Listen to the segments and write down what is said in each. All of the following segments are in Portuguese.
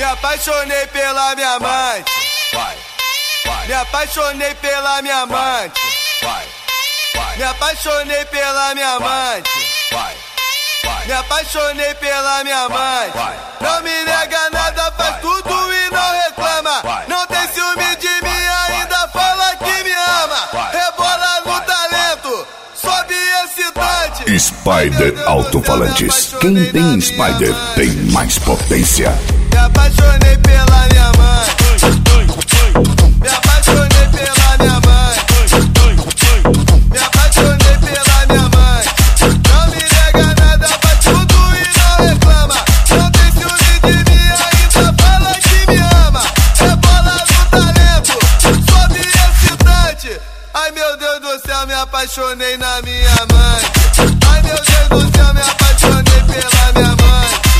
apaixonei pela minha amante. Me apaixonei pela minha amante. Me apaixonei pela minha amante. Me apaixonei pela minha amante. Não me nega nada, faz tudo e não reclama. Não tem ciúme de mim, ainda fala que me ama. Rebola no talento, sobe excitante. Spider Alto-Falantes. Quem tem Spider tem mais potência. Me apaixonei pela minha amante. Me apaixonei pela minha amante. Me apaixonei pela minha amante. Não me nega nada, faz tudo e não reclama. Não tem ciúme de mim, ainda fala que me ama. Rebola no talento, sobe excitante. Ai meu Deus do céu, me apaixonei na minha amante. Ai meu Deus do céu, me apaixonei pela minha amante.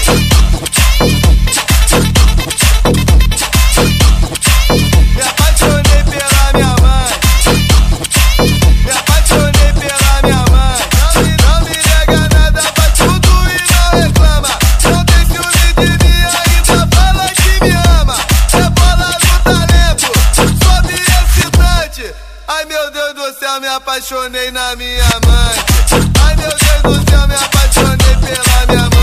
Me apaixonei pela minha amante. Me apaixonei pela minha amante. Não me nega nada, faz tudo e não reclama. Não tem ciúme de mim, ainda fala que me ama. Rebola no talento, sobe excitante. Ai meu Deus do céu, me apaixonei na minha amante. Ai meu Deus do céu, me apaixonei pela minha amante.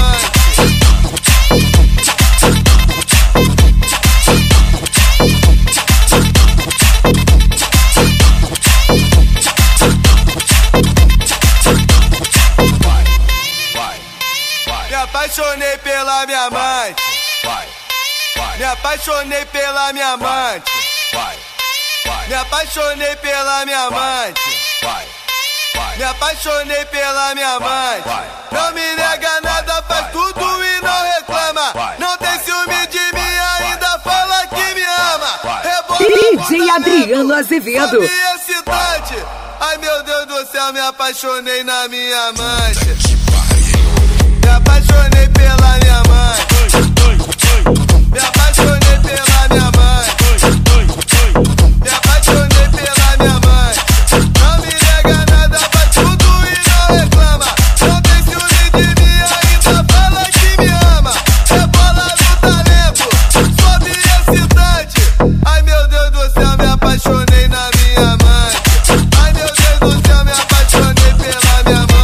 Me apaixonei pela minha amante. Me apaixonei pela minha amante. Me apaixonei pela minha amante. Me apaixonei pela minha amante. Não me nega nada, faz tudo e não reclama. Não tem ciúme de mim, ainda fala que me ama. DJ Adriano Azevedo. Sobe excitante. Ai meu Deus do céu, me apaixonei na minha amante. Me apaixonei pela minha amante. Me apaixonei pela minha amante. Me apaixonei pela minha amante. Não me nega nada, faz tudo e não reclama. Não tem ciúme de mim, ainda fala que me ama. Rebola no talento, sobe excitante. Ai meu Deus do céu, me apaixonei na minha amante. Ai meu Deus do céu, me apaixonei pela minha amante.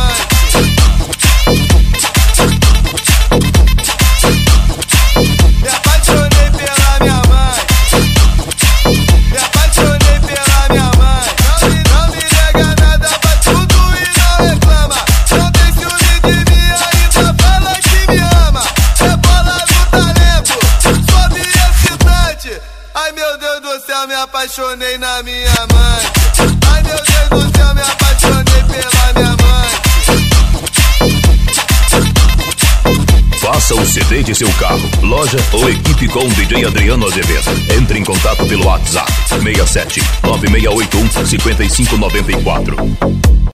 Me apaixonei pela minha amante. Me apaixonei pela minha amante. Não me nega nada, faz tudo e não reclama. Não tem ciúme de mim, ainda fala que me ama. Rebola no talento, sobe excitante. Ai meu Deus do céu, me apaixonei na minha amante. Ai meu Deus do céu, me apaixonei pela minha amante. Faça o CD de seu carro, loja ou equipe com DJ Adriano Azevedo. Entre em contato pelo WhatsApp 67 9681 5594.